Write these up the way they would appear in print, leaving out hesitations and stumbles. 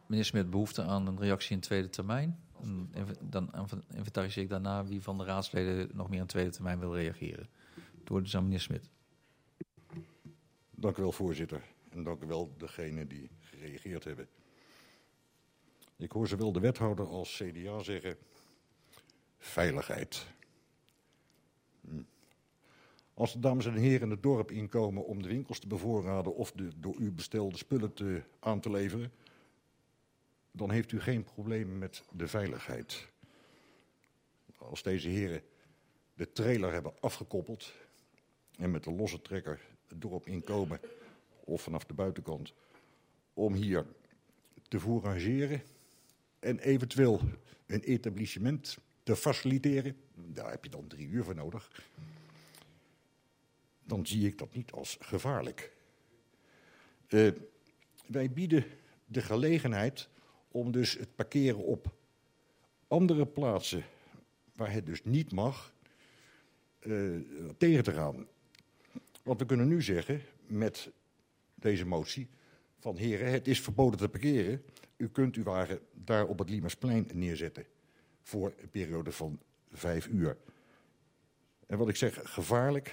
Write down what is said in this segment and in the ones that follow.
meneer Smit behoefte aan een reactie in tweede termijn? Dan inventariseer ik daarna wie van de raadsleden nog meer in tweede termijn wil reageren. Het woord dus aan meneer Smit. Dank u wel, voorzitter. En dank u wel degenen die gereageerd hebben. Ik hoor zowel de wethouder als CDA zeggen: veiligheid. Als de dames en heren het dorp inkomen om de winkels te bevoorraden of de door u bestelde spullen aan te leveren, dan heeft u geen probleem met de veiligheid. Als deze heren de trailer hebben afgekoppeld en met de losse trekker het dorp inkomen of vanaf de buitenkant om hier te fourageren en eventueel een etablissement te faciliteren, daar heb je dan 3 uur voor nodig, dan zie ik dat niet als gevaarlijk. Wij bieden de gelegenheid om dus het parkeren op andere plaatsen waar het dus niet mag, tegen te gaan. Want we kunnen nu zeggen met deze motie van heren, het is verboden te parkeren. U kunt uw wagen daar op het Liemersplein neerzetten voor een periode van 5 uur. En wat ik zeg, gevaarlijk?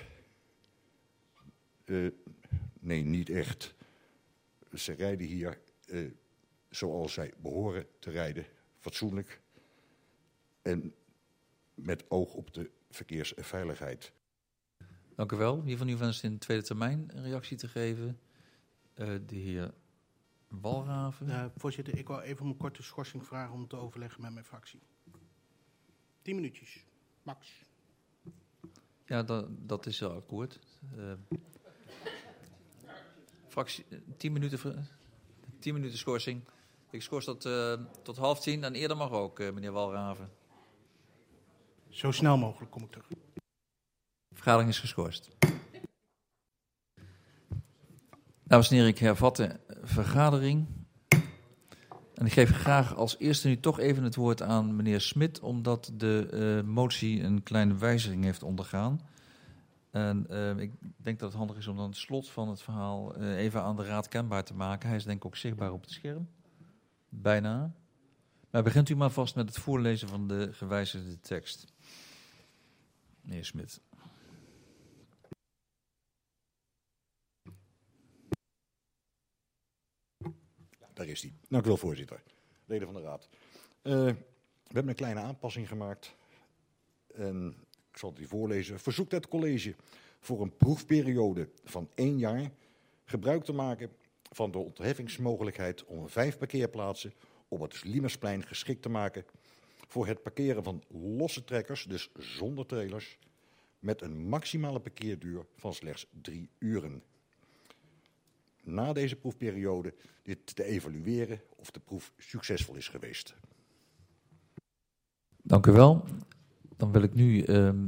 Nee, niet echt. Ze rijden hier zoals zij behoren te rijden, fatsoenlijk en met oog op de verkeersveiligheid. Dank u wel. Wie van u wenst in de tweede termijn een reactie te geven? De heer Walraven. Voorzitter, ik wou even om een korte schorsing vragen om te overleggen met mijn fractie. 10 minuutjes, max. Ja, dat is wel akkoord. Fractie, 10 minuten schorsing. Ik schors dat tot 9:30 en eerder mag ook, meneer Walraven. Zo snel mogelijk kom ik terug. De vergadering is geschorst. Dames en heren, ik hervat de vergadering. En ik geef graag als eerste nu toch even het woord aan meneer Smit, omdat de motie een kleine wijziging heeft ondergaan. En ik denk dat het handig is om dan het slot van het verhaal even aan de raad kenbaar te maken. Hij is denk ik ook zichtbaar op het scherm. Bijna. Maar begint u maar vast met het voorlezen van de gewijzigde tekst. Meneer Smit. Daar is hij. Dank u wel, voorzitter. Leden van de raad. We hebben een kleine aanpassing gemaakt. En ik zal het u voorlezen. Verzoekt het college voor een proefperiode van 1 jaar gebruik te maken van de ontheffingsmogelijkheid om 5 parkeerplaatsen op het Liemersplein geschikt te maken voor het parkeren van losse trekkers, dus zonder trailers, met een maximale parkeerduur van slechts 3 uren. Na deze proefperiode dit te evalueren of de proef succesvol is geweest. Dank u wel. Dan wil ik nu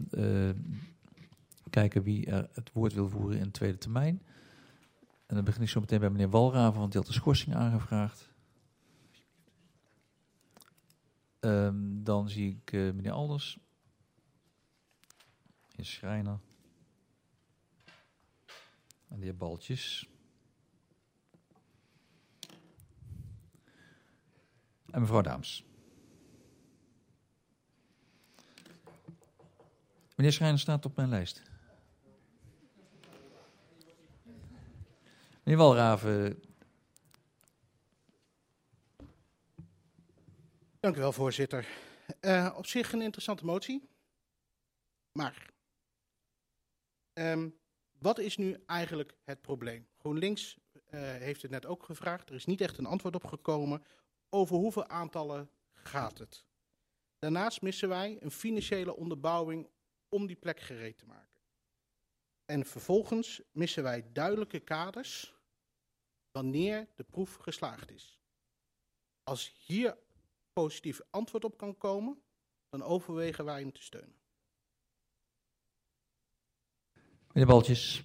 kijken wie er het woord wil voeren in de tweede termijn. En dan begin ik zo meteen bij meneer Walraven, want die had de schorsing aangevraagd. Dan zie ik meneer Alders. Meneer Schrijner. En de heer Baltjes. En mevrouw Daams. Meneer Schrijner staat op mijn lijst. Meneer Walraven. Dank u wel, voorzitter. Op zich een interessante motie. Maar wat is nu eigenlijk het probleem? GroenLinks heeft het net ook gevraagd. Er is niet echt een antwoord op gekomen. Over hoeveel aantallen gaat het? Daarnaast missen wij een financiële onderbouwing om die plek gereed te maken. En vervolgens missen wij duidelijke kaders wanneer de proef geslaagd is. Als hier positief antwoord op kan komen, dan overwegen wij hem te steunen. Meneer Baltjes.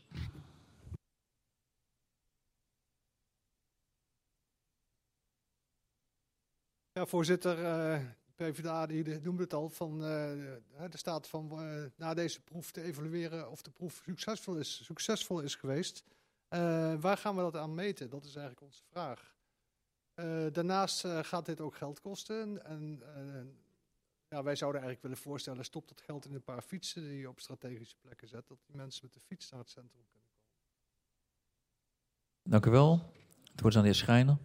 Ja, voorzitter, PvdA die noemde het al, er staat van na deze proef te evalueren of de proef succesvol is geweest. Waar gaan we dat aan meten? Dat is eigenlijk onze vraag. Daarnaast gaat dit ook geld kosten. En wij zouden eigenlijk willen voorstellen, stop dat geld in een paar fietsen die je op strategische plekken zet, dat die mensen met de fiets naar het centrum kunnen komen. Dank u wel. Het woord is aan de heer Schrijner.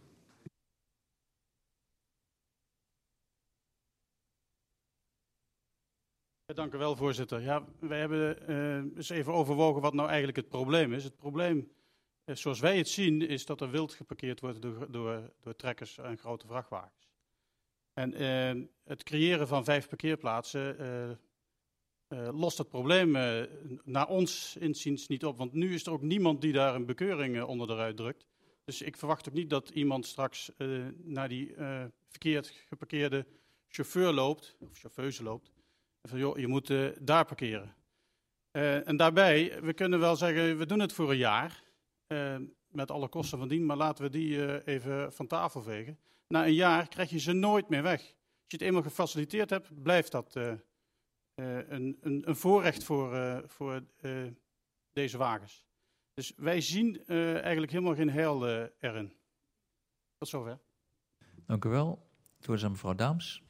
Ja, dank u wel, voorzitter. Ja, wij hebben eens even overwogen wat nou eigenlijk het probleem is. Het probleem, zoals wij het zien, is dat er wild geparkeerd wordt door trekkers en grote vrachtwagens. En het creëren van 5 parkeerplaatsen lost het probleem naar ons inziens niet op. Want nu is er ook niemand die daar een bekeuring onder eruit drukt. Dus ik verwacht ook niet dat iemand straks naar die verkeerd geparkeerde chauffeur loopt, of chauffeuse loopt. Van joh, je moet daar parkeren. En daarbij, we kunnen wel zeggen, we doen het voor een jaar. Met alle kosten van dien, maar laten we die even van tafel vegen. Na een jaar krijg je ze nooit meer weg. Als je het eenmaal gefaciliteerd hebt, blijft dat een voorrecht voor deze wagens. Dus wij zien eigenlijk helemaal geen heil erin. Tot zover. Dank u wel. Het woord is aan mevrouw Daams.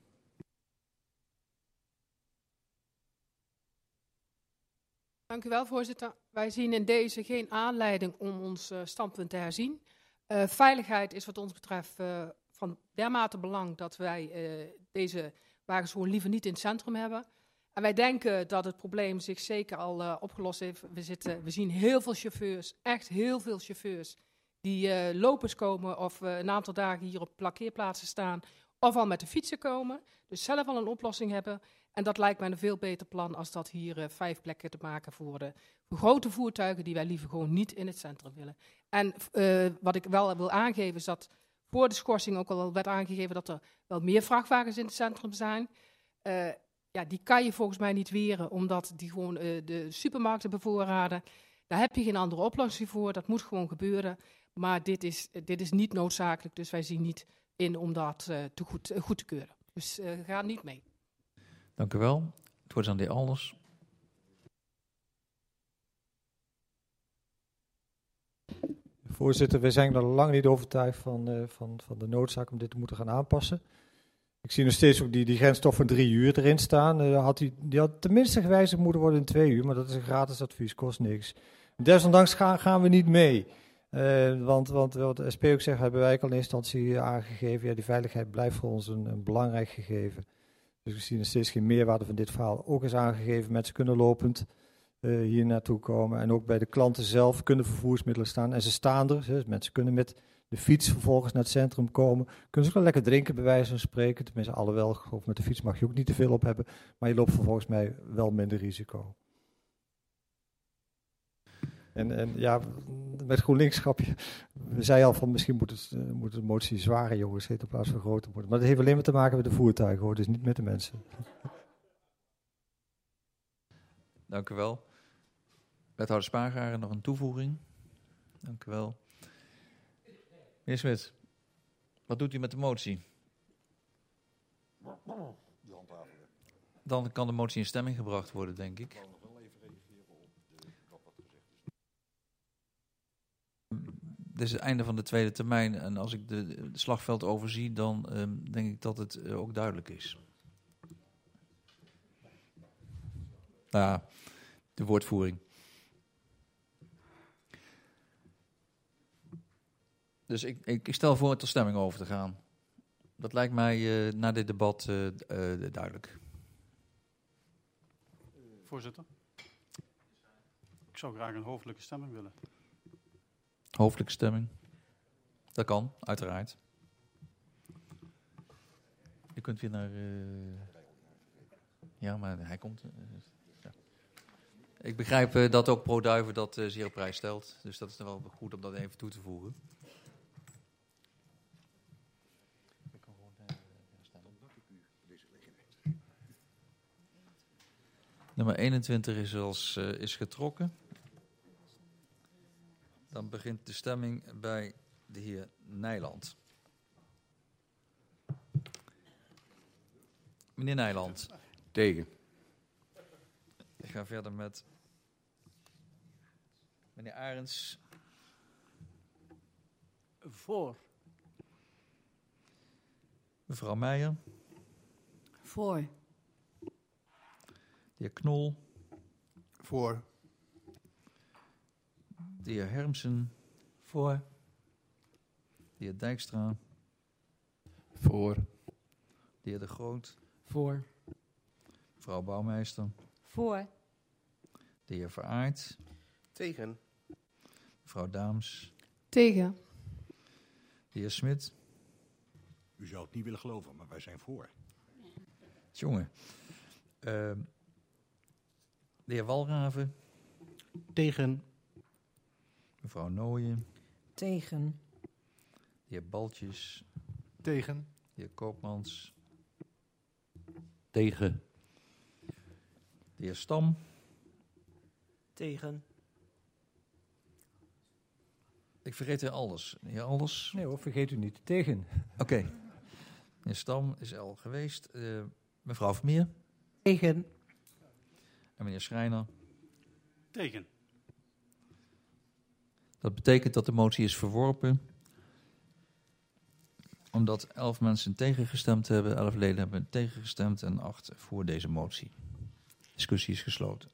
Dank u wel, voorzitter. Wij zien in deze geen aanleiding om ons standpunt te herzien. Veiligheid is wat ons betreft van dermate belang dat wij deze wagens gewoon liever niet in het centrum hebben. En wij denken dat het probleem zich zeker al opgelost heeft. We zien heel veel chauffeurs, echt heel veel chauffeurs, die lopers komen of een aantal dagen hier op parkeerplaatsen staan of al met de fietsen komen. Dus zelf al een oplossing hebben. En dat lijkt mij een veel beter plan als dat hier 5 plekken te maken voor grote voertuigen die wij liever gewoon niet in het centrum willen. En wat ik wel wil aangeven is dat voor de schorsing ook al werd aangegeven dat er wel meer vrachtwagens in het centrum zijn. Die kan je volgens mij niet weren, omdat die gewoon de supermarkten bevoorraden. Daar heb je geen andere oplossing voor, dat moet gewoon gebeuren. Maar dit is niet noodzakelijk, dus wij zien niet in om dat goed te keuren. Dus ga niet mee. Dank u wel. Het woord is aan de heer Alders. Voorzitter, wij zijn er lang niet overtuigd van de noodzaak om dit te moeten gaan aanpassen. Ik zie nog steeds ook die grensstof van 3 uur erin staan. Die had tenminste gewijzigd moeten worden in 2 uur, maar dat is een gratis advies, kost niks. Desondanks gaan we niet mee. Want wat de SP ook zegt, hebben wij ook al in instantie aangegeven. Ja, die veiligheid blijft voor ons een belangrijk gegeven. Dus we zien nog steeds geen meerwaarde van dit verhaal. Ook is aangegeven, mensen kunnen lopend hier naartoe komen. En ook bij de klanten zelf kunnen vervoersmiddelen staan. En ze staan er. Dus mensen kunnen met de fiets vervolgens naar het centrum komen. Kunnen ze wel lekker drinken, bij wijze van spreken. Tenminste, alhoewel, of met de fiets mag je ook niet te veel op hebben. Maar je loopt volgens mij wel minder risico. En ja, met GroenLinks grapje. We zeiden al van misschien moet de motie zware jongens heten in plaats van grote worden. Maar dat heeft alleen maar te maken met de voertuigen, hoor, dus niet met de mensen. Dank u wel. Wethouder Spangaard, nog een toevoeging? Dank u wel. Meneer Smit, wat doet u met de motie? Dan kan de motie in stemming gebracht worden, denk ik. Dit is het einde van de tweede termijn en als ik de slagveld overzie, dan denk ik dat het ook duidelijk is. Nou ja, de woordvoering. Dus ik stel voor tot stemming over te gaan. Dat lijkt mij na dit debat duidelijk. Voorzitter, ik zou graag een hoofdelijke stemming willen. Hoofdelijke stemming. Dat kan, uiteraard. Je kunt weer naar... Ja, maar hij komt... Ja. Ik begrijp dat ook ProDuiven dat zeer op prijs stelt. Dus dat is dan wel goed om dat even toe te voegen. Nummer 21 is getrokken. Dan begint de stemming bij de heer Nijland. Meneer Nijland. Tegen. Ik ga verder met meneer Arends. Voor. Mevrouw Meijer. Voor. De heer Knol. Voor. De heer Hermsen. Voor. De heer Dijkstra. Voor. De heer De Groot. Voor. Mevrouw Bouwmeester. Voor. De heer Veraard. Tegen. Mevrouw Daams. Tegen. De heer Smit. U zou het niet willen geloven, maar wij zijn voor. Jongen. De heer Walraven. Tegen. Mevrouw Nooyen. Tegen. De heer Baltjes. Tegen. De heer Koopmans. Tegen. De heer Stam. Tegen. Ik vergeet weer Alders. De heer Alders. Nee hoor, vergeet u niet. Tegen. Oké. De heer Stam is al geweest. Mevrouw Vermeer. Tegen. En meneer Schreiner. Tegen. Dat betekent dat de motie is verworpen. Omdat 11 mensen tegengestemd hebben. 11 leden hebben tegengestemd en 8 voor deze motie. Discussie is gesloten.